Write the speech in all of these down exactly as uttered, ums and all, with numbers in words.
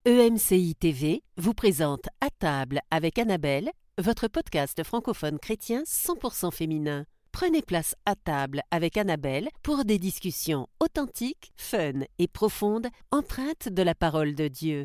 E M C I T V vous présente À table avec Annabelle, votre podcast francophone chrétien cent pour cent féminin. Prenez place à table avec Annabelle pour des discussions authentiques, fun et profondes, empreintes de la parole de Dieu.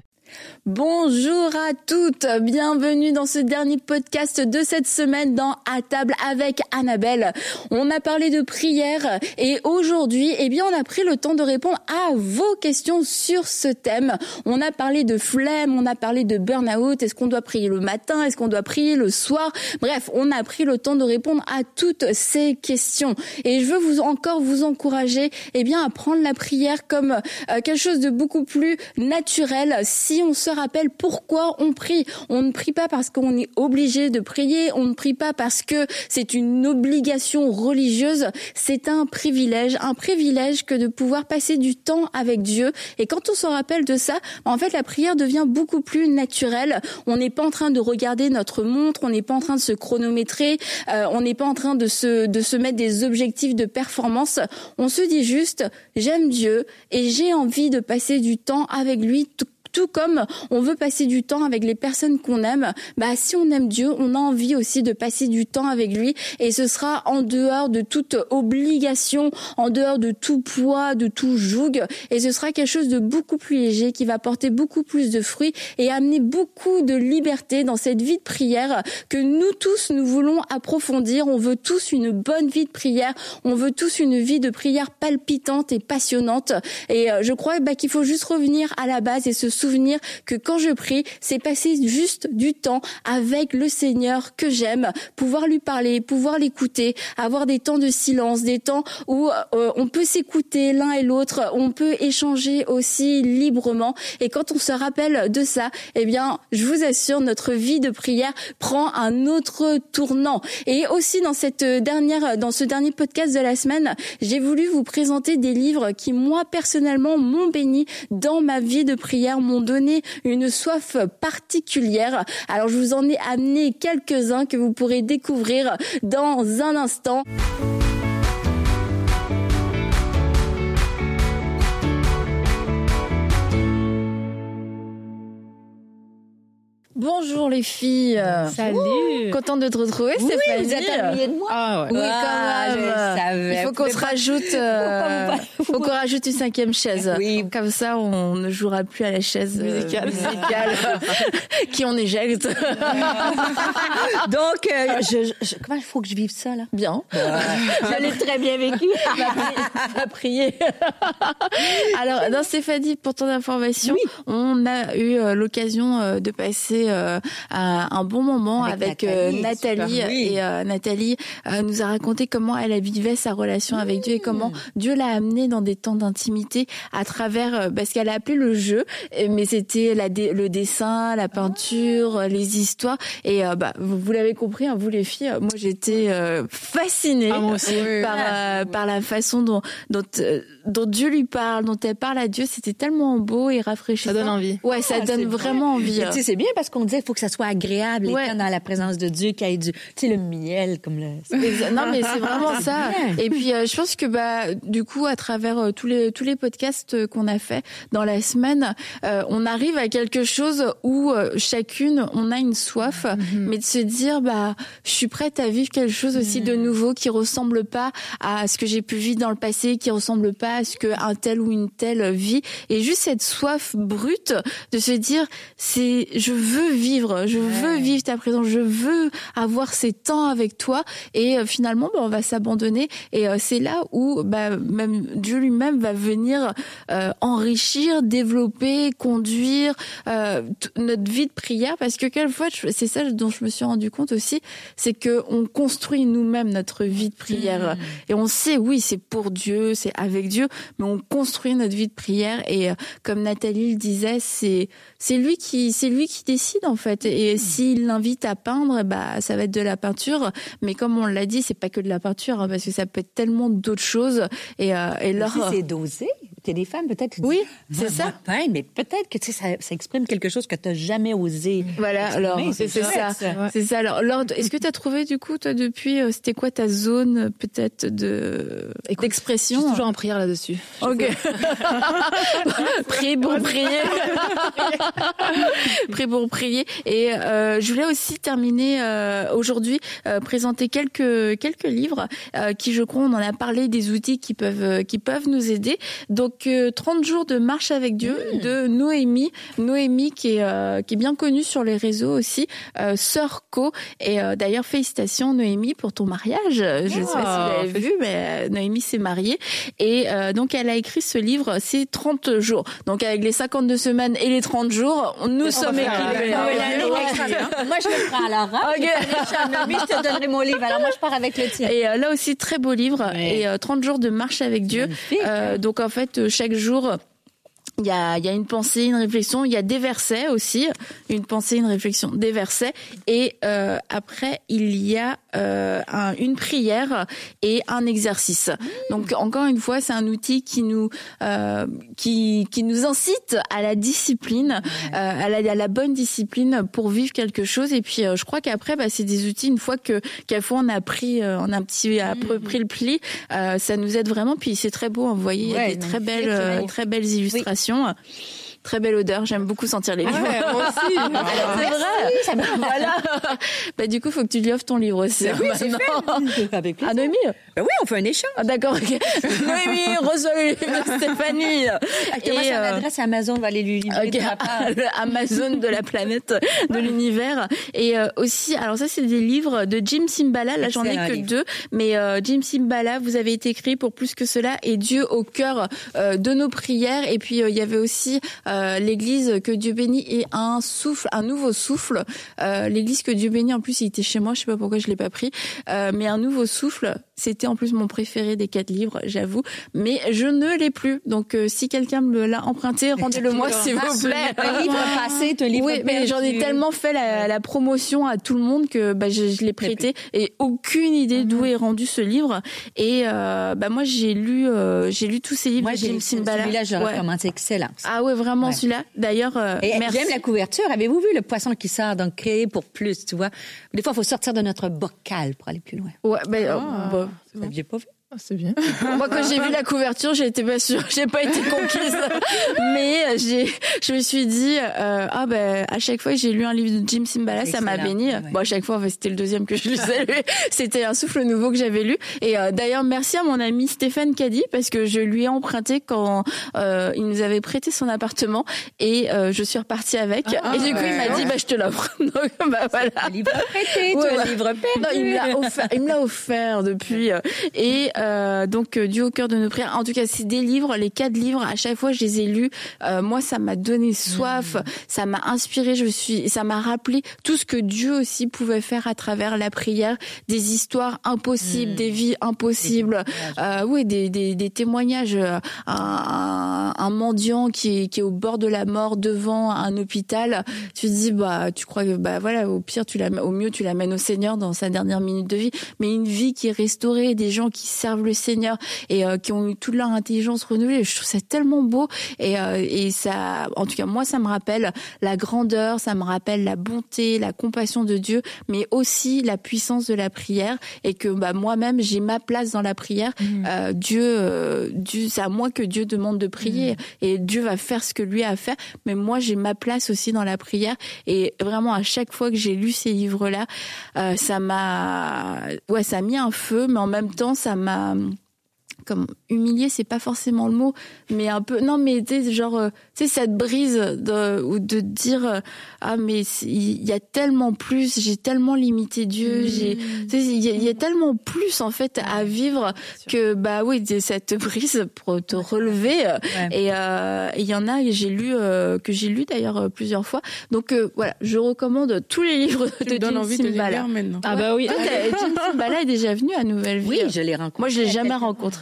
Bonjour à toutes, bienvenue dans ce dernier podcast de cette semaine dans À table avec Annabelle. On a parlé de prière et aujourd'hui, eh bien, on a pris le temps de répondre à vos questions sur ce thème. On a parlé de flemme, on a parlé de burn-out, est-ce qu'on doit prier le matin, est-ce qu'on doit prier le soir? Bref, on a pris le temps de répondre à toutes ces questions. Et je veux vous encore vous encourager, eh bien, à prendre la prière comme euh, quelque chose de beaucoup plus naturel. Si on se rappelle pourquoi on prie. On ne prie pas parce qu'on est obligé de prier, on ne prie pas parce que c'est une obligation religieuse, c'est un privilège, un privilège que de pouvoir passer du temps avec Dieu. Et quand on se rappelle de ça, en fait, la prière devient beaucoup plus naturelle. On n'est pas en train de regarder notre montre, on n'est pas en train de se chronométrer, euh, on n'est pas en train de se, de se mettre des objectifs de performance. On se dit juste, j'aime Dieu et j'ai envie de passer du temps avec lui, tout Tout comme on veut passer du temps avec les personnes qu'on aime, bah si on aime Dieu, on a envie aussi de passer du temps avec lui et ce sera en dehors de toute obligation, en dehors de tout poids, de tout joug et ce sera quelque chose de beaucoup plus léger qui va porter beaucoup plus de fruits et amener beaucoup de liberté dans cette vie de prière que nous tous nous voulons approfondir. On veut tous une bonne vie de prière, on veut tous une vie de prière palpitante et passionnante et je crois bah, qu'il faut juste revenir à la base et se souvenir que quand je prie, c'est passer juste du temps avec le Seigneur que j'aime, pouvoir lui parler, pouvoir l'écouter, avoir des temps de silence, des temps où euh, on peut s'écouter l'un et l'autre, on peut échanger aussi librement. Et quand on se rappelle de ça, eh bien, je vous assure, notre vie de prière prend un autre tournant. Et aussi dans cette dernière, dans ce dernier podcast de la semaine, j'ai voulu vous présenter des livres qui, moi, personnellement, m'ont béni dans ma vie de prière, m'ont donné une soif particulière. Alors je vous en ai amené quelques-uns que vous pourrez découvrir dans un instant. Bonjour les filles. Salut. Contente de te retrouver, oui, Stéphanie. Vous êtes ennuyée de moi. Ah ouais. Oui, ah, quand même. Je savais. Il faut qu'on se rajoute. Euh, faut qu'on rajoute une cinquième chaise. Oui. Comme ça, on ne jouera plus à la chaise musicale, euh, musicale qui on éjecte. Donc, euh, je, je, comment il faut que je vive ça là? Bien. Euh, je l'ai très bien vécu. Va prier. Alors, dans Stéphanie, pour ton information, oui. on a eu euh, l'occasion euh, de passer euh, un bon moment avec, avec Nathalie, euh, Nathalie oui. et euh, Nathalie euh, nous a raconté comment elle vivait sa relation mmh. avec Dieu et comment Dieu l'a amenée dans des temps d'intimité à travers euh, parce qu'elle a appelé le jeu, mais c'était la dé, le dessin, la peinture, ah. les histoires et euh, bah vous, vous l'avez compris, hein, vous les filles, moi j'étais euh, fascinée ah, moi aussi, oui. par euh, par la façon dont dont euh, dont Dieu lui parle, dont elle parle à Dieu, c'était tellement beau et rafraîchissant. Ça donne envie. Ouais, ça ah, donne vraiment vrai. envie. Tu sais, c'est bien parce qu'on disait il faut que ça soit agréable, ouais. étant dans la présence de Dieu, qu'il y ait du, tu sais, le miel comme le. Non, mais c'est vraiment ça. Et puis, euh, je pense que bah, du coup, à travers euh, tous les tous les podcasts euh, qu'on a fait dans la semaine, euh, on arrive à quelque chose où euh, chacune, on a une soif, mm-hmm. mais de se dire, bah, je suis prête à vivre quelque chose aussi mm-hmm. de nouveau qui ressemble pas à ce que j'ai pu vivre dans le passé, qui ressemble pas à ce que un tel ou une telle vit, et juste cette soif brute de se dire, c'est, je veux vivre, je veux vivre ta présence, je veux avoir ces temps avec toi et euh, finalement bah, on va s'abandonner et euh, c'est là où bah, même Dieu lui-même va venir euh, enrichir, développer, conduire euh, t- notre vie de prière parce que quelquefois c'est ça dont je me suis rendu compte aussi, c'est que on construit nous-mêmes notre vie de prière mmh. et on sait oui c'est pour Dieu, c'est avec Dieu, mais on construit notre vie de prière et euh, comme Nathalie le disait, c'est c'est lui qui c'est lui qui décide en fait et mmh. s'il l'invite à peindre, bah ça va être de la peinture, mais comme on l'a dit, c'est pas que de la peinture hein, parce que ça peut être tellement d'autres choses et euh, et leur c'est dosé. T'es des femmes, peut-être. Oui, dis, c'est ça. Peindre, mais peut-être que tu sais, ça, ça exprime quelque chose que tu n'as jamais osé. Voilà, alors c'est, c'est ça. ça. Ouais. C'est ça. Alors, Laure, est-ce que tu as trouvé du coup, toi, depuis, euh, c'était quoi ta zone peut-être de Écoute, d'expression? Je suis toujours en prière là-dessus. Ok. Prier pour prier. Prier pour prier. Et euh, je voulais aussi terminer euh, aujourd'hui, euh, présenter quelques quelques livres euh, qui, je crois, on en a parlé, des outils qui peuvent qui peuvent nous aider. Donc euh, trente jours de marche avec Dieu mmh. de Noémie, Noémie qui est euh, qui est bien connue sur les réseaux aussi, euh, Sœur Co. Et euh, d'ailleurs félicitations Noémie pour ton mariage. Je ne oh, sais pas si vous l'avez vu, mais euh, Noémie s'est mariée et euh, donc elle a écrit ce livre, c'est trente jours. Donc avec les cinquante-deux semaines et les trente jours, nous on sommes équilibrés. Moi je le prends alors. Hein? Okay. Noémie, je te donnerai mon livre. Alors moi je pars avec le tien. Et euh, là aussi très beau livre ouais. et euh, trente jours de marche avec Dieu. Euh, donc en fait chaque jour il y a il y a une pensée, une réflexion, il y a des versets aussi, une pensée, une réflexion, des versets et euh, après il y a euh, un, une prière et un exercice. Mmh. Donc encore une fois, c'est un outil qui nous euh, qui qui nous incite à la discipline, ouais. euh, à la à la bonne discipline pour vivre quelque chose. Et puis euh, je crois qu'après bah c'est des outils une fois que qu'à fois on a pris euh, on a un petit à peu pris le pli, euh, ça nous aide vraiment. Puis c'est très beau, vous voyez, il y a ouais, des très belles euh, très belles illustrations. Oui. Très belle odeur, j'aime beaucoup sentir les livres. Ouais, moi aussi. Alors, c'est vrai. Ça me... Voilà. Bah du coup, faut que tu lui offres ton livre aussi. Oui, c'est fait. Avec ah, Noémie. Ben oui, on fait un échange. Ah, d'accord. Okay. Noémie, reçois le livre de Stéphanie. Actuellement, c'est euh... l'adresse Amazon, on va aller lui livrer. Okay. Amazon de la planète, de l'univers. Et euh, aussi, alors ça, c'est des livres de Jim Cymbala. Là, j'en ai que livre. deux, mais euh, Jim Cymbala, vous avez été écrit pour plus que cela, et Dieu au cœur euh, de nos prières. Et puis il euh, y avait aussi Euh, l'église que Dieu bénit et un souffle, un nouveau souffle. Euh, l'église que Dieu bénit, en plus, il était chez moi, je sais pas pourquoi je l'ai pas pris, euh, mais un nouveau souffle, c'était en plus mon préféré des quatre livres, j'avoue, mais je ne l'ai plus. Donc, euh, si quelqu'un me l'a emprunté, rendez-le-moi, s'il vous plaît. Un livre passé, un livre oui, perdu. Mais j'en ai tellement fait la, la promotion à tout le monde que bah, je, je l'ai prêté et aucune idée d'où est rendu ce livre. Et euh, bah moi, j'ai lu, euh, j'ai lu tous ces livres. Moi, de Jim Cymbala. Celui-là, je ouais. recommande, c'est excellent. Ah ouais, vraiment. Ouais. Celui-là, d'ailleurs, euh, et merci. J'aime la couverture. Avez-vous vu le poisson qui sort, donc créé pour plus, tu vois? Des fois, il faut sortir de notre bocal pour aller plus loin. Ouais, ben, ah, euh, bah, vous n'aviez pas vu? Ah, c'est bien. Moi, quand j'ai vu la couverture, j'étais pas sûre, j'ai pas été conquise. Mais j'ai, je me suis dit, euh, ah ben, à chaque fois que j'ai lu un livre de Jim Cymbala, ça m'a béni. Ouais. Bon, à chaque fois, c'était le deuxième que je lisais. C'était un souffle nouveau que j'avais lu. Et euh, d'ailleurs, merci à mon ami Stéphane Caddy parce que je lui ai emprunté quand euh, il nous avait prêté son appartement et euh, je suis repartie avec. Ah, et du coup, ouais, il m'a dit, bah, je te l'offre. Donc, bah voilà. Un livre prêté, ouais, un livre perdu. Non, il me l'a offert. Il me l'a offert depuis. Et Euh, donc euh, Dieu au cœur de nos prières. En tout cas, c'est des livres, les quatre livres. À chaque fois, je les ai lus. Euh, moi, ça m'a donné soif, mmh. ça m'a inspiré. Je suis, ça m'a rappelé tout ce que Dieu aussi pouvait faire à travers la prière, des histoires impossibles, mmh. des vies impossibles. Des euh, oui, des, des, des témoignages. Un, un, un mendiant qui est, qui est au bord de la mort devant un hôpital. Mmh. Tu te dis, bah, tu crois que, bah voilà, au pire, tu l'amènes, au mieux, tu l'amènes au Seigneur dans sa dernière minute de vie. Mais une vie qui est restaurée, des gens qui servent le Seigneur et euh, qui ont eu toute leur intelligence renouvelée. Je trouve ça tellement beau et, euh, et ça, en tout cas moi, ça me rappelle la grandeur, ça me rappelle la bonté, la compassion de Dieu, mais aussi la puissance de la prière et que bah moi-même j'ai ma place dans la prière. Mmh. Euh, Dieu, euh, Dieu, c'est à moi que Dieu demande de prier mmh. et Dieu va faire ce que lui a à faire. Mais moi j'ai ma place aussi dans la prière et vraiment à chaque fois que j'ai lu ces livres-là, euh, ça m'a, ouais, ça a mis un feu, mais en même temps ça m'a comme humilié, c'est pas forcément le mot, mais un peu non mais tu sais genre tu sais cette brise de ou de dire ah mais il y a tellement plus, j'ai tellement limité Dieu, mmh. j'ai tu sais il y, y a tellement plus en fait à vivre que bah oui cette brise pour te relever ouais. et il euh, y en a et j'ai lu euh, que j'ai lu d'ailleurs plusieurs fois donc euh, voilà je recommande tous les livres tu de Jim Cymbala. maintenant. Ah bah oui Jim Cymbala est déjà venu à Nouvelle Vie. Oui je l'ai rencontré. Moi je l'ai jamais rencontré.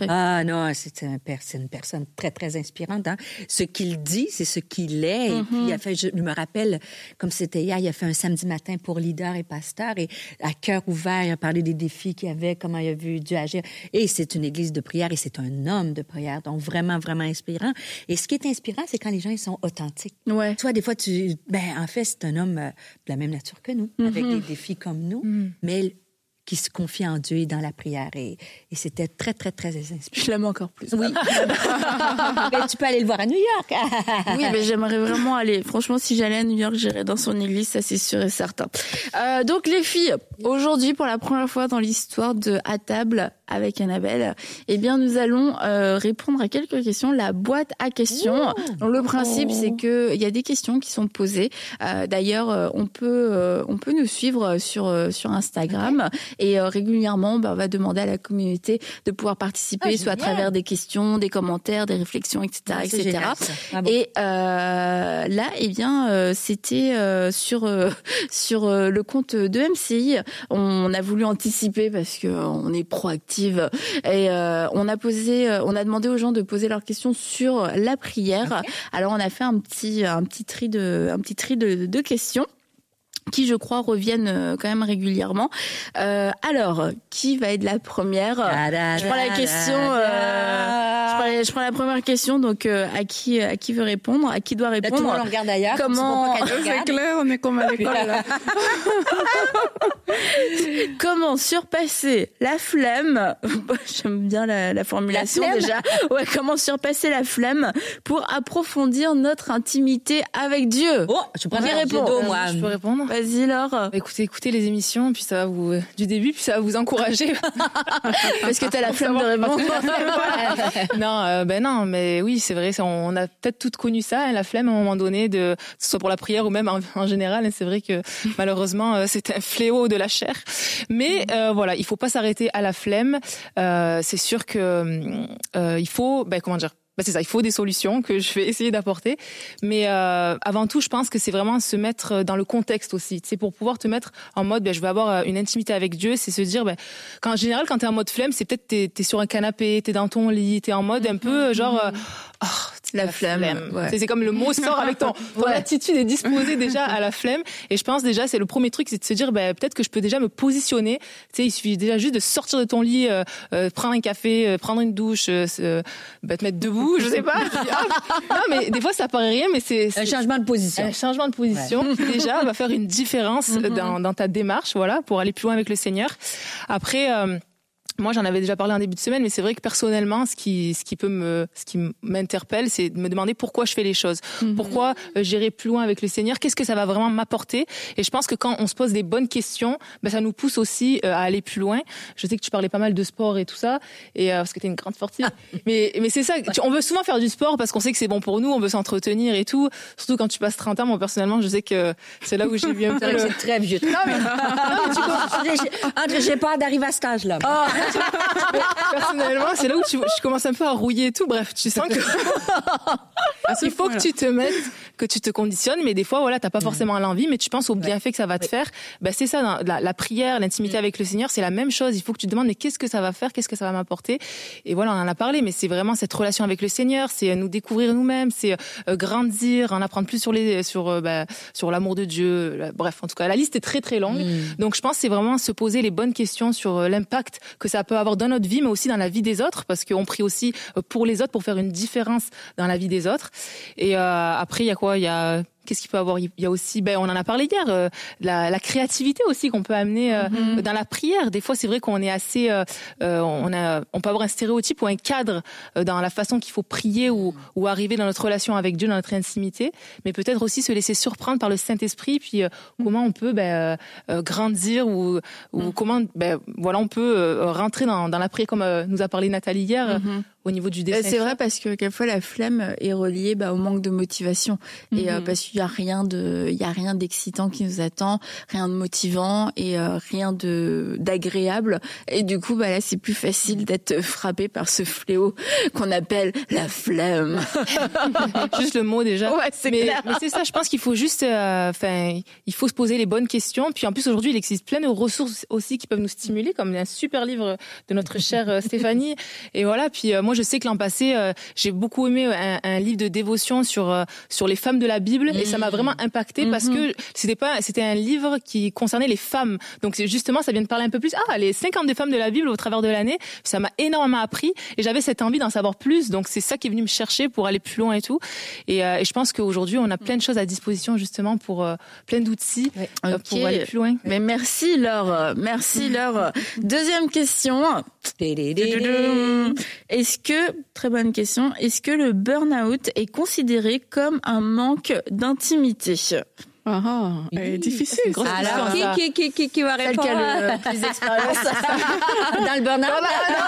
Ah non, c'est, un, c'est une personne très, très inspirante. Hein. Ce qu'il dit, c'est ce qu'il est. Mm-hmm. Et puis, il a fait, je me rappelle, comme c'était hier, il a fait un samedi matin pour leaders et pasteurs. Et à cœur ouvert, il a parlé des défis qu'il y avait, comment il a vu Dieu agir. Et c'est une église de prière et c'est un homme de prière. Donc, vraiment, vraiment inspirant. Et ce qui est inspirant, c'est quand les gens ils sont authentiques. Ouais. Toi, des fois, tu... Ben, en fait, c'est un homme euh, de la même nature que nous, mm-hmm. avec des défis comme nous. Mm. Mais qui se confie en Dieu et dans la prière. Et, et c'était très, très, très inspirant. Je l'aime encore plus. Oui. Mais tu peux aller le voir à New York. Oui, mais j'aimerais vraiment aller. Franchement, si j'allais à New York, j'irais dans son église, ça c'est sûr et certain. Euh, donc les filles, aujourd'hui, pour la première fois dans l'histoire de À table avec Annabelle, eh bien, nous allons euh, répondre à quelques questions. La boîte à questions. Ouh. Donc le principe, oh. c'est que il y a des questions qui sont posées. Euh, d'ailleurs, on peut, euh, on peut nous suivre sur euh, sur Instagram. Et euh, régulièrement, bah, on va demander à la communauté de pouvoir participer, ah, soit à travers des questions, des commentaires, des réflexions, et cetera, ah, et cetera. Génial, ah, bon. Et euh, là, eh bien, euh, c'était euh, sur euh, sur euh, le compte de M C I. On a voulu anticiper parce que euh, on est proactive et euh, on a posé, euh, on a demandé aux gens de poser leurs questions sur la prière. Okay. Alors, on a fait un petit un petit tri de un petit tri de, de questions qui, je crois, reviennent quand même régulièrement. Euh, alors, qui va être la première ? Je prends la question. Euh, je, prends, je prends la première question. Donc, euh, à qui, à qui veut répondre ? À qui doit répondre ? Là, tout le monde regarde ailleurs. Comment ? C'est clair, on est comme à l'école là. Comment surpasser la flemme ? J'aime bien la, la formulation la déjà. Ouais, comment surpasser la flemme pour approfondir notre intimité avec Dieu ? Oh, je préfère répondre. Moi, je peux répondre. Vas-y, Laure. Écoutez, écoutez les émissions, puis ça va vous, euh, du début, puis ça va vous encourager. Parce que t'as la flemme de répondre. non, euh, ben non, mais oui, c'est vrai, on, on a peut-être toutes connu ça, hein, la flemme à un moment donné, de, que ce soit pour la prière ou même en, en général. Hein, c'est vrai que malheureusement, euh, c'est un fléau de la chair. Mais euh, voilà, il faut pas s'arrêter à la flemme. Euh, c'est sûr que euh, il faut, ben comment dire. Ben c'est ça, il faut des solutions que je vais essayer d'apporter. Mais euh, avant tout, je pense que c'est vraiment se mettre dans le contexte aussi. C'est pour pouvoir te mettre en mode, ben, je vais avoir une intimité avec Dieu. C'est se dire, ben, quand, en général, quand t'es en mode flemme, c'est peut-être t'es, t'es sur un canapé, t'es dans ton lit, t'es en mode un peu genre... Euh, oh, la, la flemme. flemme. Ouais. C'est, c'est comme le mot sort avec ton, ton ouais. attitude est disposée déjà à la flemme. Et je pense déjà, c'est le premier truc, c'est de se dire, ben, peut-être que je peux déjà me positionner. Tu sais, il suffit déjà juste de sortir de ton lit, euh, euh, prendre un café, euh, prendre une douche, euh, ben, te mettre debout, je sais pas. Non, mais des fois, ça paraît rien, mais c'est, c'est... Un changement de position. Un changement de position ouais. qui déjà va faire une différence mm-hmm. dans, dans ta démarche, voilà, pour aller plus loin avec le Seigneur. Après, euh, moi, j'en avais déjà parlé en début de semaine, mais c'est vrai que personnellement, ce qui, ce qui peut me, ce qui m'interpelle, c'est de me demander pourquoi je fais les choses. Mm-hmm. Pourquoi euh, j'irai plus loin avec le Seigneur? Qu'est-ce que ça va vraiment m'apporter? Et je pense que quand on se pose des bonnes questions, ben, ça nous pousse aussi euh, à aller plus loin. Je sais que tu parlais pas mal de sport et tout ça, et euh, parce que t'es une grande sportive. mais, mais c'est ça. Tu, on veut souvent faire du sport parce qu'on sait que c'est bon pour nous, on veut s'entretenir et tout. Surtout quand tu passes trente ans, moi, personnellement, je sais que c'est là où j'ai vu un peu. Le... C'est très vieux. Non, mais, non, mais tu comprends. J'ai, j'ai peur d'arriver à cet âge-là. Oh. Personnellement, c'est là où tu, je commence un peu à rouiller et tout. Bref, tu sens que il faut que tu te mettes, que tu te conditionnes, mais des fois, voilà, t'as pas forcément l'envie, mais tu penses au bienfait que ça va te faire. Ben, c'est ça, la, la prière, l'intimité avec le Seigneur, c'est la même chose. Il faut que tu te demandes, mais qu'est-ce que ça va faire? Qu'est-ce que ça va m'apporter? Et voilà, on en a parlé, mais c'est vraiment cette relation avec le Seigneur, c'est nous découvrir nous-mêmes, c'est euh, grandir, en apprendre plus sur les, sur, euh, ben, sur l'amour de Dieu. Là, bref, en tout cas, la liste est très, très longue. Mm. Donc, je pense que c'est vraiment se poser les bonnes questions sur euh, l'impact que ça peut avoir dans notre vie, mais aussi dans la vie des autres, parce qu'on prie aussi pour les autres, pour faire une différence dans la vie des autres. Et euh, après, il y a quoi? Il y a qu'est-ce qu'il peut avoir? Il y a aussi, ben on en a parlé hier, euh, la, la créativité aussi qu'on peut amener euh, mm-hmm. dans la prière. Des fois, c'est vrai qu'on est assez, euh, on a, on peut avoir un stéréotype ou un cadre euh, dans la façon qu'il faut prier ou, ou arriver dans notre relation avec Dieu, dans notre intimité. Mais peut-être aussi se laisser surprendre par le Saint-Esprit, puis euh, comment on peut ben, euh, grandir ou, ou mm. comment, ben voilà, on peut euh, rentrer dans, dans la prière comme euh, nous a parlé Nathalie hier. Mm-hmm. au niveau du dessin. C'est vrai parce que quelquefois la flemme est reliée bah, au manque de motivation mm-hmm. et euh, parce qu'il y a rien de, il y a rien d'excitant qui nous attend, rien de motivant et euh, rien de d'agréable et du coup bah là c'est plus facile d'être frappé par ce fléau qu'on appelle la flemme. Juste le mot déjà. Ouais, c'est mais, clair. mais c'est ça, je pense qu'il faut juste, enfin, euh, il faut se poser les bonnes questions. Puis en plus aujourd'hui il existe plein de ressources aussi qui peuvent nous stimuler, comme un super livre de notre chère euh, Stéphanie. Et voilà. Puis euh, moi je sais que l'an passé euh, j'ai beaucoup aimé un, un livre de dévotion sur euh, sur les femmes de la Bible mmh. et ça m'a vraiment impacté mmh. parce que c'était pas c'était un livre qui concernait les femmes. Donc c'est justement ça vient de parler un peu plus ah les cinquante femmes de la Bible au travers de l'année. Ça m'a énormément appris et j'avais cette envie d'en savoir plus. Donc c'est ça qui est venu me chercher pour aller plus loin et tout. Et, euh, et je pense qu'aujourd'hui on a plein de choses à disposition justement pour euh, plein d'outils ouais. euh, okay. pour aller plus loin. Mais merci Laure, merci Laure. Deuxième question. Est-ce que, très bonne question, est-ce que le burn-out est considéré comme un manque d'intimité? Ah, ah, elle est difficile. C'est alors, qui, qui, qui, qui, qui va répondre? Celle qui a le plus d'expérience dans le burn-out?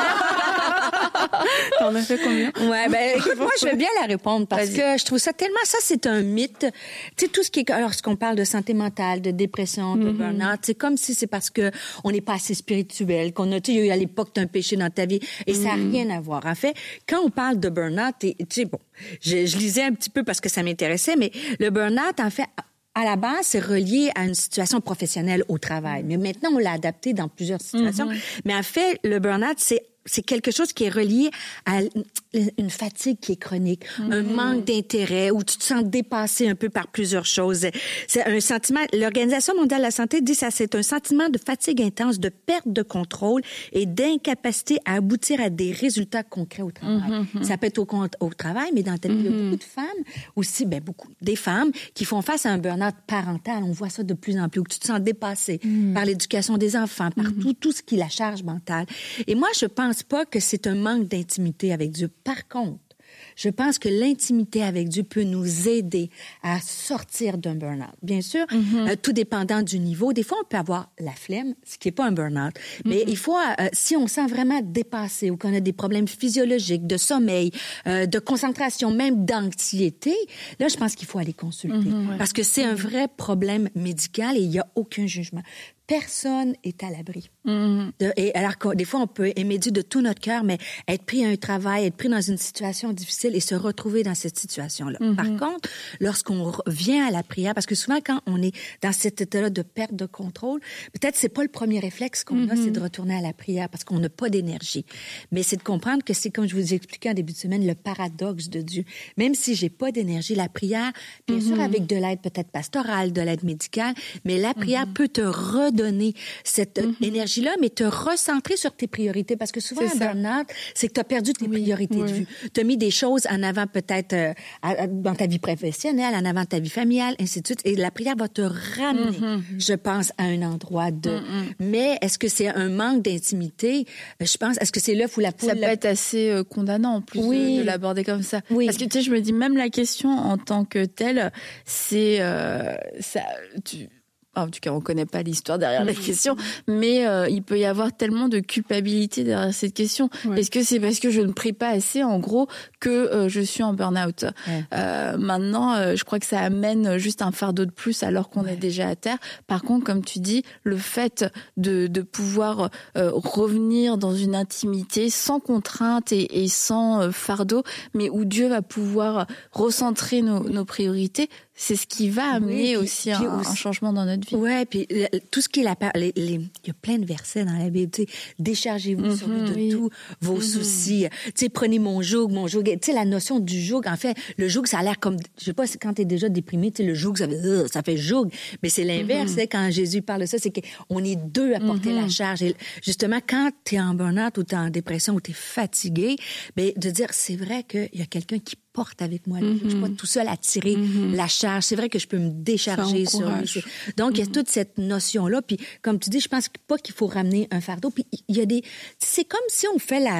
T'en as fait combien? Ouais, ben, écoute, moi, je vais bien la répondre parce Vas-y. que je trouve ça tellement, ça, c'est un mythe. Tu sais, tout ce qui est, lorsqu'on parle de santé mentale, de dépression, de mm-hmm. burn-out, c'est comme si c'est parce que on n'est pas assez spirituel, qu'on a, tu sais, il y a eu à l'époque, t'as un péché dans ta vie et mm-hmm. ça n'a rien à voir. En fait, quand on parle de burn-out, tu sais, bon, je, je lisais un petit peu parce que ça m'intéressait, mais le burn-out, en fait, à la base, c'est relié à une situation professionnelle au travail. Mais maintenant, on l'a adapté dans plusieurs situations. Mm-hmm. Mais en fait, le burn-out, c'est c'est quelque chose qui est relié à une fatigue qui est chronique, mm-hmm. un manque d'intérêt, où tu te sens dépassé un peu par plusieurs choses. C'est un sentiment, l'Organisation mondiale de la santé dit ça, c'est un sentiment de fatigue intense, de perte de contrôle et d'incapacité à aboutir à des résultats concrets au travail. Mm-hmm. Ça peut être au, au travail, mais dans ta vie, mm-hmm. il y a beaucoup de femmes aussi, ben beaucoup, des femmes qui font face à un burn-out parental. On voit ça de plus en plus, où tu te sens dépassé mm-hmm. par l'éducation des enfants, par mm-hmm. tout, tout ce qui est la charge mentale. Et moi, je pense pas que c'est un manque d'intimité avec Dieu. Par contre, je pense que l'intimité avec Dieu peut nous aider à sortir d'un burn-out. Bien sûr, mm-hmm. euh, tout dépendant du niveau. Des fois, on peut avoir la flemme, ce qui n'est pas un burn-out. Mm-hmm. Mais il faut, euh, si on sent vraiment dépassé ou qu'on a des problèmes physiologiques, de sommeil, euh, de concentration, même d'anxiété, là, je pense qu'il faut aller consulter. Mm-hmm. Parce que c'est un vrai problème médical et il n'y a aucun jugement. Personne est à l'abri. Mm-hmm. De, et alors, des fois, on peut aimer Dieu de tout notre cœur, mais être pris à un travail, être pris dans une situation difficile et se retrouver dans cette situation-là. Mm-hmm. Par contre, lorsqu'on vient à la prière, parce que souvent, quand on est dans cet état-là de perte de contrôle, peut-être c'est pas le premier réflexe qu'on mm-hmm. a, c'est de retourner à la prière parce qu'on n'a pas d'énergie. Mais c'est de comprendre que c'est, comme je vous ai expliqué en début de semaine, le paradoxe de Dieu. Même si j'ai pas d'énergie, la prière, bien mm-hmm. sûr, avec de l'aide peut-être pastorale, de l'aide médicale, mais la prière mm-hmm. peut te redonner cette mm-hmm. énergie-là, mais te recentrer sur tes priorités. Parce que souvent, c'est un burn-out, c'est que tu as perdu tes oui, priorités oui. de vue. Tu as mis des choses en avant peut-être euh, à, dans ta vie professionnelle, en avant de ta vie familiale, ainsi de suite. Et la prière va te ramener, mm-hmm. je pense, à un endroit de... Mm-hmm. Mais est-ce que c'est un manque d'intimité? Je pense, est-ce que c'est l'œuf ou la poule? Ça peut être assez euh, condamnant, en plus, oui. de, de l'aborder comme ça. Oui. Parce que, tu sais, je me dis, même la question en tant que telle, c'est... Euh, ça... Tu... En tout cas, on connaît pas l'histoire derrière la question, mais euh, il peut y avoir tellement de culpabilité derrière cette question. Ouais. Est-ce que c'est parce que je ne prie pas assez, en gros, que euh, je suis en burn-out? Ouais. euh, Maintenant, euh, je crois que ça amène juste un fardeau de plus alors qu'on ouais. est déjà à terre. Par contre, comme tu dis, le fait de, de pouvoir euh, revenir dans une intimité sans contrainte et, et sans euh, fardeau, mais où Dieu va pouvoir recentrer nos, nos priorités, c'est ce qui va amener oui, puis, aussi, puis un, aussi un changement dans notre vie. Ouais, puis le, tout ce qui est la les, les, il y a plein de versets dans la Bible. Tu sais, déchargez-vous mm-hmm, sur lui de oui. tous vos mm-hmm. soucis. Tu sais, prenez mon joug, mon joug. Tu sais, la notion du joug, en fait, le joug, ça a l'air comme, je sais pas, quand t'es déjà déprimé, tu sais, le joug, ça fait, euh, ça fait joug. Mais c'est l'inverse. Mm-hmm. Quand Jésus parle de ça, c'est qu'on est deux à porter mm-hmm. la charge. Et justement, quand t'es en burn-out ou t'es en dépression ou t'es fatigué, ben de dire, c'est vrai qu'il y a quelqu'un qui porte avec moi. Mm-hmm. Je suis pas tout seul à tirer mm-hmm. la charge. C'est vrai que je peux me décharger sur lui. Donc, mm-hmm. il y a toute cette notion-là. Puis, comme tu dis, je pense pas qu'il faut ramener un fardeau. Puis, il y a des... C'est comme si on fait la...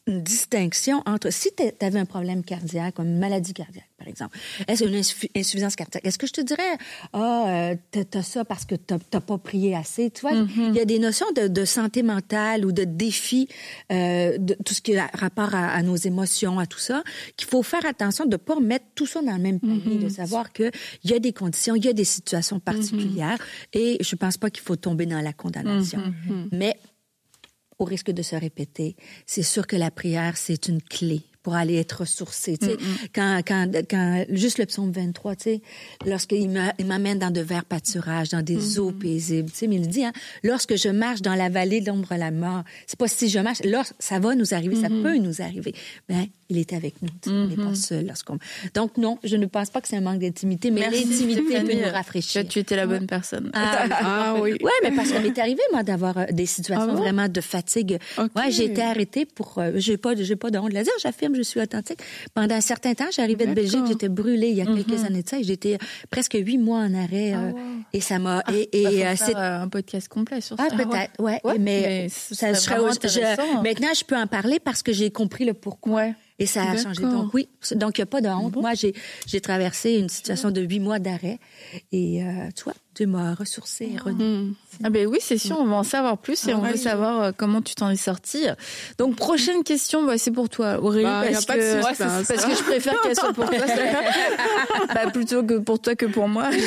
une distinction entre si tu avais un problème cardiaque, comme une maladie cardiaque, par exemple, est-ce une insuffi- insuffisance cardiaque, est-ce que je te dirais, ah, euh, t'as, t'as ça parce que t'as, t'as pas prié assez, tu vois? Il mm-hmm. y a des notions de, de santé mentale ou de défi, euh, de tout ce qui a rapport à, à nos émotions, à tout ça, qu'il faut faire attention de pas mettre tout ça dans le même panier, mm-hmm. de savoir que il y a des conditions, il y a des situations particulières, mm-hmm. et je pense pas qu'il faut tomber dans la condamnation. Mm-hmm. Mais au risque de se répéter, c'est sûr que la prière, c'est une clé pour aller être ressourcé. Tu sais, mm-hmm. quand, quand, quand, juste le psaume vingt-trois, tu sais, lorsqu'il m'a, il m'amène dans de verts pâturages, dans des mm-hmm. eaux paisibles, tu sais, mais il dit, hein, lorsque je marche dans la vallée de l'ombre de la mort, c'est pas si je marche, là, ça va nous arriver, mm-hmm. ça peut nous arriver. Ben, il est avec nous, tu sais, mm-hmm. on n'est pas seul lorsqu'on... Donc non, je ne pense pas que c'est un manque d'intimité, mais Merci, l'intimité Stéphanie, peut nous rafraîchir. Tu étais la bonne personne. Ah, ah oui. Ouais, mais parce que m'est arrivé, moi, d'avoir euh, des situations ah bon? vraiment de fatigue. Okay. Ouais, j'ai été arrêtée pour, euh, j'ai pas, j'ai pas de honte de la dire, j'affirme, je suis authentique. Pendant un certain temps, j'arrivais D'accord. de Belgique, j'étais brûlée il y a quelques mm-hmm. années de ça, et j'étais presque huit mois en arrêt, euh, ah, wow. et ça m'a, ah, et, et bah, faut c'est faire un podcast complet sur ah, ça. Ah, peut-être, ouais, ouais, mais, mais ça serait je, maintenant, je peux en parler parce que j'ai compris le pourquoi. Ouais. Et ça a D'accord. changé. Donc oui, donc il n'y a pas de honte. Bon. Moi, j'ai, j'ai traversé une situation de huit mois d'arrêt. Et euh, tu vois, Dieu m'a ressourcée et renouvelée. Mmh. Ah ben oui, c'est sûr, on va en savoir plus et ah, on ouais, veut savoir euh, comment tu t'en es sortie. Donc, prochaine question, bah, c'est pour toi, Aurélie, bah, parce, que, ouais, parce que je préfère qu'elle soit pour toi bah, plutôt que pour toi que pour moi.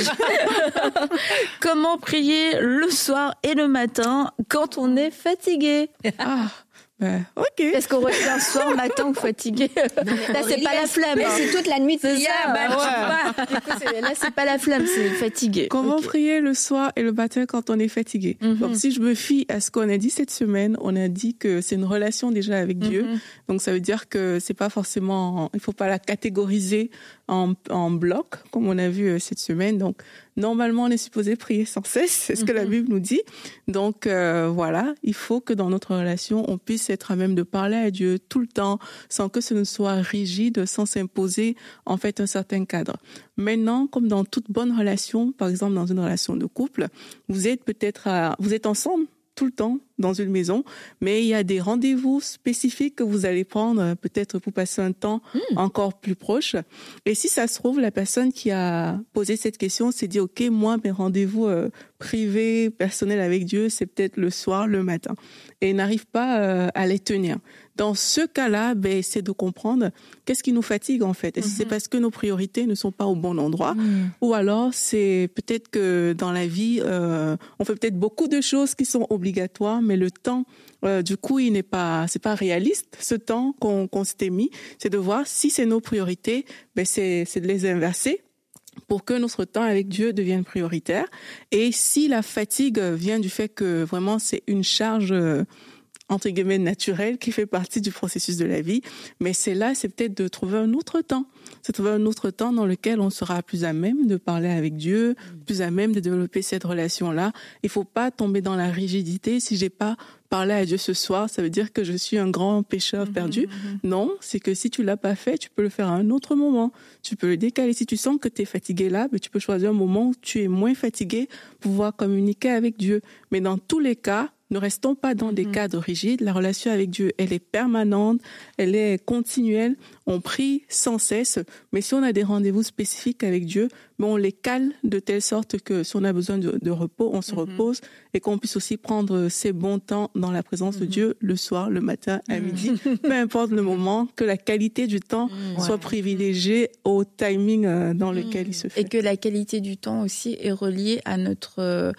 Comment prier le soir et le matin quand on est fatigué? Ah. Ben, ok. Est-ce qu'on retient un soir, matin ou fatigué? Là, c'est pas la flemme. Hein. C'est toute la nuit de prière. Ben, ouais. Du coup, c'est, là, c'est pas la flemme, c'est fatigué. Comment okay. prier le soir et le matin quand on est fatigué? Mm-hmm. Donc, si je me fie à ce qu'on a dit cette semaine, on a dit que c'est une relation déjà avec mm-hmm. Dieu. Donc, ça veut dire que c'est pas forcément, il faut pas la catégoriser en, en bloc, comme on a vu cette semaine. Donc, normalement, on est supposé prier sans cesse, c'est ce que mm-hmm. la Bible nous dit. Donc, euh, voilà, il faut que dans notre relation, on puisse être à même de parler à Dieu tout le temps, sans que ce ne soit rigide, sans s'imposer, en fait, un certain cadre. Maintenant, comme dans toute bonne relation, par exemple dans une relation de couple, vous êtes peut-être, à, vous êtes ensemble tout le temps dans une maison, mais il y a des rendez-vous spécifiques que vous allez prendre peut-être pour passer un temps mmh. encore plus proche. Et si ça se trouve, la personne qui a posé cette question s'est dit, OK, moi, mes rendez-vous euh, privés, personnels avec Dieu, c'est peut-être le soir, le matin. Et n'arrive pas euh, à les tenir. Dans ce cas-là, ben, c'est de comprendre qu'est-ce qui nous fatigue en fait. Est-ce que mm-hmm. c'est parce que nos priorités ne sont pas au bon endroit mm. ou alors c'est peut-être que dans la vie, euh, on fait peut-être beaucoup de choses qui sont obligatoires, mais le temps, euh, du coup, il n'est pas, c'est pas réaliste. Ce temps qu'on, qu'on s'était mis, c'est de voir si c'est nos priorités, ben c'est, c'est de les inverser pour que notre temps avec Dieu devienne prioritaire. Et si la fatigue vient du fait que vraiment c'est une charge euh, entre guillemets naturel qui fait partie du processus de la vie, mais c'est là, c'est peut-être de trouver un autre temps, c'est trouver un autre temps dans lequel on sera plus à même de parler avec Dieu, plus à même de développer cette relation-là. Il faut pas tomber dans la rigidité. Si j'ai pas parlé à Dieu ce soir, ça veut dire que je suis un grand pécheur mmh, perdu. Mmh. Non, c'est que si tu l'as pas fait, tu peux le faire à un autre moment. Tu peux le décaler. Si tu sens que tu es fatigué là, ben, tu peux choisir un moment où tu es moins fatigué pour pouvoir communiquer avec Dieu. Mais dans tous les cas, ne restons pas dans des cadres rigides. La relation avec Dieu, elle est permanente, elle est continuelle. On prie sans cesse, mais si on a des rendez-vous spécifiques avec Dieu, ben on les cale de telle sorte que si on a besoin de, de repos, on se mm-hmm. repose et qu'on puisse aussi prendre ses bons temps dans la présence mm-hmm. de Dieu le soir, le matin, à midi, mm-hmm. peu importe le moment, que la qualité du temps mm-hmm. soit privilégiée au timing euh, dans lequel mm-hmm. il se fait. Et que la qualité du temps aussi est reliée à notre, euh,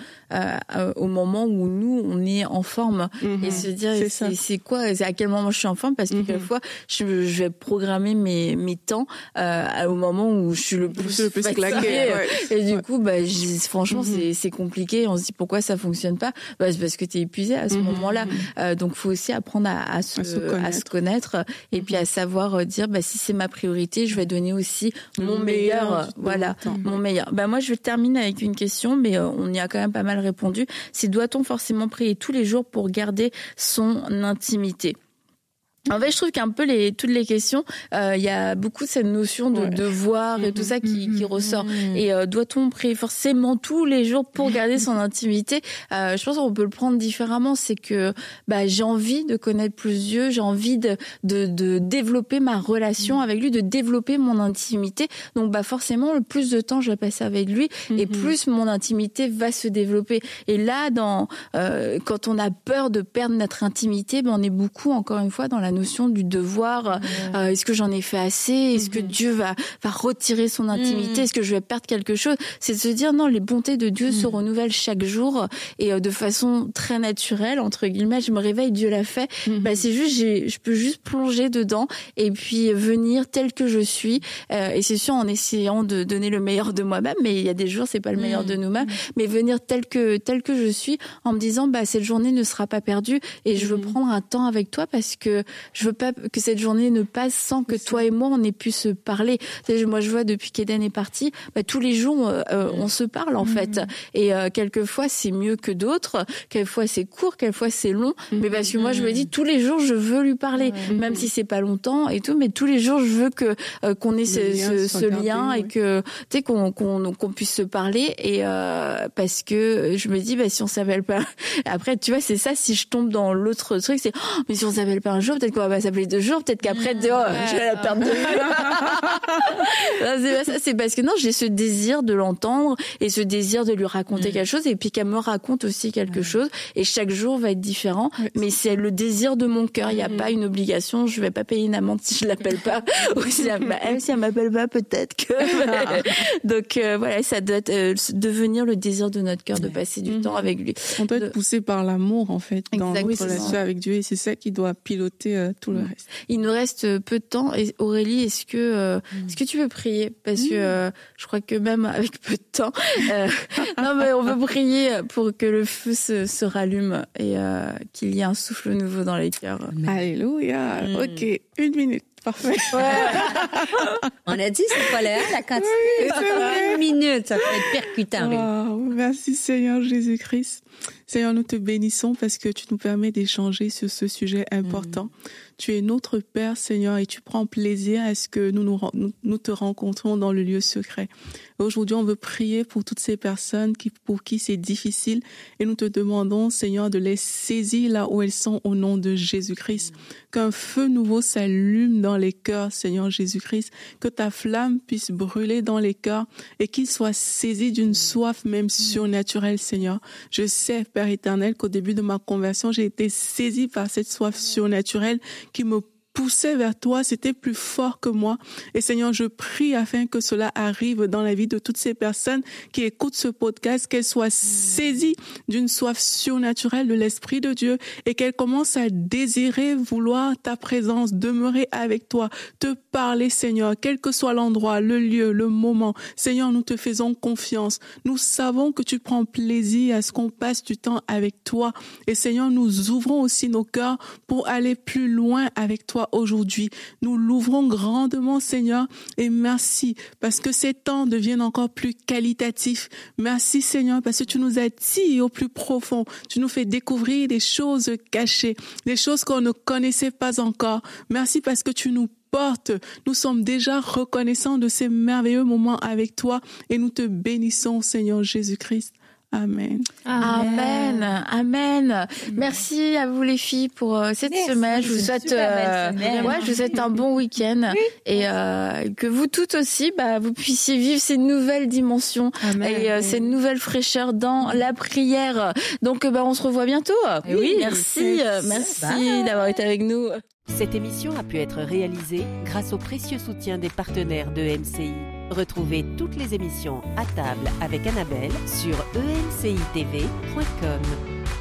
à, au moment où nous, on est en forme mm-hmm. et se dire c'est, c'est, c'est quoi, c'est à quel moment je suis en forme, parce que mm-hmm. quelquefois je, je vais programmer mes, mes temps euh, au moment où je suis le plus, le plus claqué. Ouais. Et du ouais. coup, bah, franchement, mm-hmm. c'est, c'est compliqué. On se dit pourquoi ça fonctionne pas. Bah, c'est parce que t'es épuisé à ce mm-hmm. moment-là. Euh, donc, faut aussi apprendre à, à, se, à, se, connaître. à se connaître et mm-hmm. puis à savoir dire, bah, si c'est ma priorité, je vais donner aussi mon meilleur, meilleur voilà, mon meilleur. Bah, moi, je termine avec une question, mais euh, on y a quand même pas mal répondu. C'est doit-on forcément prier tous les jours pour garder son intimité? En fait, je trouve qu'un peu les toutes les questions, il euh, y a beaucoup cette notion de ouais. devoir et tout ça qui, qui ressort. Et euh, doit-on prier forcément tous les jours pour garder son intimité? euh, Je pense qu'on peut le prendre différemment. C'est que bah, j'ai envie de connaître plus Dieu, j'ai envie de, de de développer ma relation avec lui, de développer mon intimité. Donc bah forcément, le plus de temps je vais passer avec lui, et plus mon intimité va se développer. Et là, dans euh, quand on a peur de perdre notre intimité, ben on est beaucoup encore une fois dans la notion du devoir. Euh, est-ce que j'en ai fait assez? Est-ce mm-hmm. que Dieu va, va retirer son intimité? Mm-hmm. Est-ce que je vais perdre quelque chose? C'est de se dire non, les bontés de Dieu mm-hmm. se renouvellent chaque jour et euh, de façon très naturelle, entre guillemets. Je me réveille, Dieu l'a fait. Mm-hmm. Bah, c'est juste, j'ai, je peux juste plonger dedans et puis venir tel que je suis. Euh, et c'est sûr, en essayant de donner le meilleur de moi-même, mais il y a des jours, c'est pas le meilleur mm-hmm. de nous-mêmes, mais venir tel que, tel que je suis en me disant, bah, cette journée ne sera pas perdue et je veux mm-hmm. prendre un temps avec toi parce que je veux pas que cette journée ne passe sans que toi et moi on ait pu se parler. Moi je vois depuis qu'Eden est parti, bah, tous les jours euh, on se parle en mmh. fait. Et euh, quelquefois c'est mieux que d'autres, quelquefois c'est court, quelquefois c'est long. Mmh. Mais parce que moi je me dis tous les jours je veux lui parler, mmh. même si c'est pas longtemps et tout. Mais tous les jours je veux que euh, qu'on ait ce, ce, ce lien et que tu sais qu'on qu'on qu'on puisse se parler. Et euh, parce que je me dis bah si on s'appelle pas, après tu vois c'est ça. Si je tombe dans l'autre truc c'est oh, mais si on s'appelle pas un jour peut-être qu'on va s'appeler deux jours, peut-être qu'après, mmh, oh, ouais, je vais la perdre de vue. C'est pas ça, c'est parce que non, j'ai ce désir de l'entendre et ce désir de lui raconter mmh. quelque chose et puis qu'elle me raconte aussi quelque mmh. chose et chaque jour va être différent, ouais, mais c'est le désir de mon cœur, il n'y a mmh. pas une obligation, je vais pas payer une amende si je l'appelle pas ou si elle, bah, elle, si elle m'appelle pas, peut-être que... Donc euh, voilà, ça doit être, euh, devenir le désir de notre cœur de passer du mmh. temps avec lui. On doit de... être poussé par l'amour en fait, dans Exactement. notre relation avec Dieu et c'est ça qui doit piloter euh, tout le reste. Il nous reste peu de temps. Et Aurélie, est-ce que euh, mmh. est-ce que tu veux prier? Parce que euh, je crois que même avec peu de temps, euh, non mais on veut prier pour que le feu se, se rallume et euh, qu'il y ait un souffle nouveau dans les cœurs. Alléluia. Mmh. Ok, une minute. Parfait. Ouais. On a dit, c'est pas l'air, la quantité. Oui, une minute, ça peut être percutant. Oh, merci Seigneur Jésus-Christ. Seigneur, nous te bénissons parce que tu nous permets d'échanger sur ce sujet important. Mmh. Tu es notre Père, Seigneur, et tu prends plaisir à ce que nous nous, nous, nous te rencontrons dans le lieu secret. Aujourd'hui, on veut prier pour toutes ces personnes qui, pour qui c'est difficile et nous te demandons, Seigneur, de les saisir là où elles sont au nom de Jésus-Christ. Mmh. Qu'un feu nouveau s'allume dans les cœurs, Seigneur Jésus-Christ. Que ta flamme puisse brûler dans les cœurs et qu'ils soient saisis d'une soif même surnaturelle, Seigneur. Je sais, Père éternel, qu'au début de ma conversion, j'ai été saisie par cette soif surnaturelle qui me poussait vers toi, c'était plus fort que moi. Et Seigneur, je prie afin que cela arrive dans la vie de toutes ces personnes qui écoutent ce podcast, qu'elles soient saisies d'une soif surnaturelle de l'Esprit de Dieu et qu'elles commencent à désirer, vouloir ta présence, demeurer avec toi, te parler, Seigneur, quel que soit l'endroit, le lieu, le moment. Seigneur, nous te faisons confiance. Nous savons que tu prends plaisir à ce qu'on passe du temps avec toi. Et Seigneur, nous ouvrons aussi nos cœurs pour aller plus loin avec toi aujourd'hui. Nous l'ouvrons grandement, Seigneur, et merci parce que ces temps deviennent encore plus qualitatifs. Merci, Seigneur, parce que tu nous attires au plus profond. Tu nous fais découvrir des choses cachées, des choses qu'on ne connaissait pas encore. Merci parce que tu nous portes. Nous sommes déjà reconnaissants de ces merveilleux moments avec toi et nous te bénissons, Seigneur Jésus-Christ. Amen. Amen. Amen. Amen. Merci à vous les filles pour euh, cette Merci, semaine. Je vous souhaite, euh, ouais, je vous souhaite un bon week-end oui. et euh, que vous toutes aussi, bah, vous puissiez vivre ces nouvelles dimensions Amen. et euh, cette nouvelle fraîcheur dans la prière. Donc, bah, on se revoit bientôt. Oui. oui. Merci. Merci, merci d'avoir été avec nous. Cette émission a pu être réalisée grâce au précieux soutien des partenaires de E M C I. Retrouvez toutes les émissions à table avec Annabelle sur e m c i t v point com.